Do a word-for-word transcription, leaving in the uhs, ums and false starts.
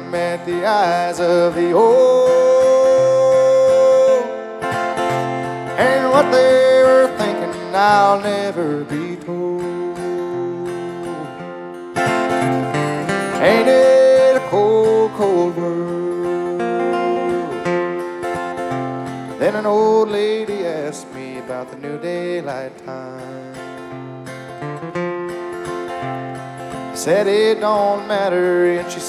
met the eyes of the old, and what they were thinking I'll never be told. Ain't it a cold, cold world? Then an old lady asked me about the new daylight time. Said it don't matter, and she